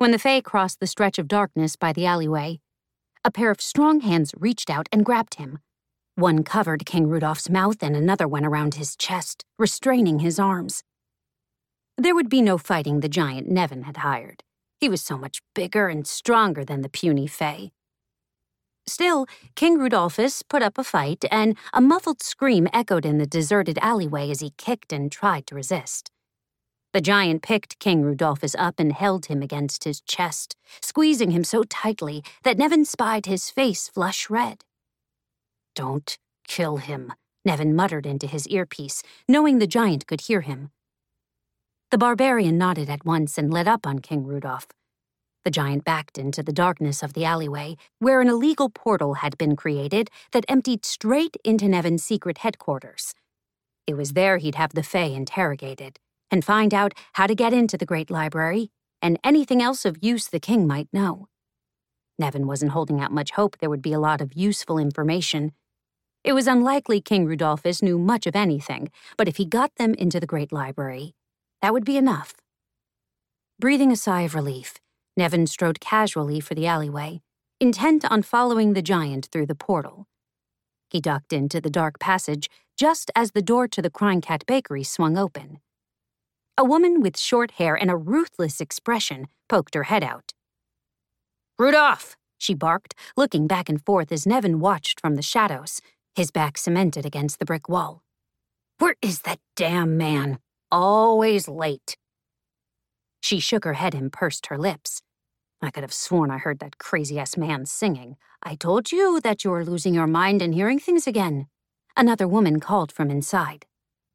When the Fae crossed the stretch of darkness by the alleyway, a pair of strong hands reached out and grabbed him. One covered King Rudolph's mouth and another went around his chest, restraining his arms. There would be no fighting the giant Nevin had hired. He was so much bigger and stronger than the puny Fae. Still, King Rudolphus put up a fight, and a muffled scream echoed in the deserted alleyway as he kicked and tried to resist. The giant picked King Rudolphus up and held him against his chest, squeezing him so tightly that Nevin spied his face flush red. "Don't kill him," Nevin muttered into his earpiece, knowing the giant could hear him. The barbarian nodded at once and let up on King Rudolph. The giant backed into the darkness of the alleyway, where an illegal portal had been created that emptied straight into Nevin's secret headquarters. It was there he'd have the Fae interrogated, and find out how to get into the Great Library, and anything else of use the king might know. Nevin wasn't holding out much hope there would be a lot of useful information. It was unlikely King Rudolphus knew much of anything, but if he got them into the Great Library, that would be enough. Breathing a sigh of relief, Nevin strode casually for the alleyway, intent on following the giant through the portal. He ducked into the dark passage just as the door to the Crying Cat Bakery swung open. A woman with short hair and a ruthless expression poked her head out. "Rudolph!" she barked, looking back and forth as Nevin watched from the shadows, his back cemented against the brick wall. "Where is that damn man? Always late." She shook her head and pursed her lips. "I could have sworn I heard that crazy-ass man singing. I told you that you were losing your mind and hearing things again," another woman called from inside.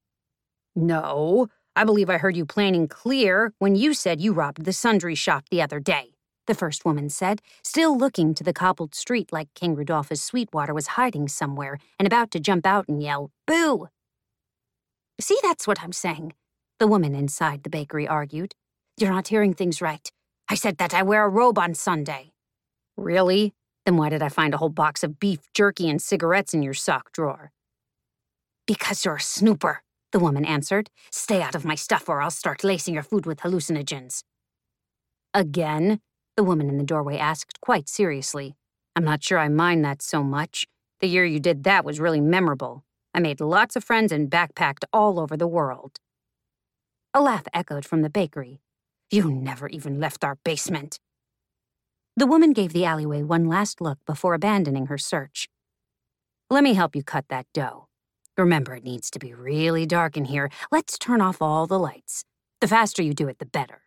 "No, I believe I heard you planning clear when you said you robbed the sundry shop the other day," the first woman said, still looking to the cobbled street like King Rudolphus Sweetwater was hiding somewhere and about to jump out and yell, "Boo!" "See, that's what I'm saying," the woman inside the bakery argued. "You're not hearing things right. I said that I wear a robe on Sunday." "Really? Then why did I find a whole box of beef jerky and cigarettes in your sock drawer?" "Because you're a snooper," the woman answered. "Stay out of my stuff or I'll start lacing your food with hallucinogens." "Again?" the woman in the doorway asked quite seriously. "I'm not sure I mind that so much. The year you did that was really memorable. I made lots of friends and backpacked all over the world." A laugh echoed from the bakery. "You never even left our basement." The woman gave the alleyway one last look before abandoning her search. "Let me help you cut that dough. Remember, it needs to be really dark in here. Let's turn off all the lights. The faster you do it, the better."